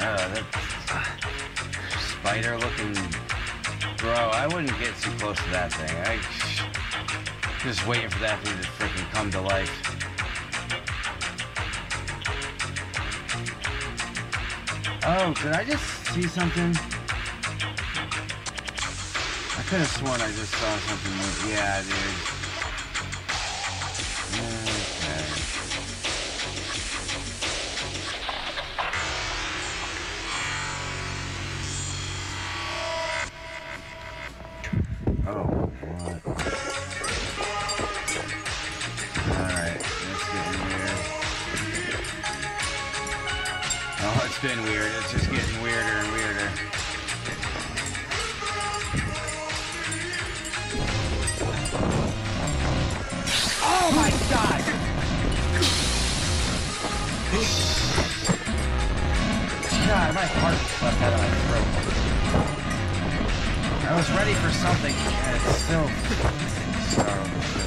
That spider-looking... Bro, I wouldn't get too close to that thing. Just waiting for that thing to freaking come to life. Oh, did I just see something? I could have sworn I just saw something. Yeah, dude. Okay. Oh, what? Alright, that's getting weird. Oh, it's been weird. It's just getting weirder and weirder. Oh my god! God, my heart just left out of my throat. I was ready for something, and it's still so...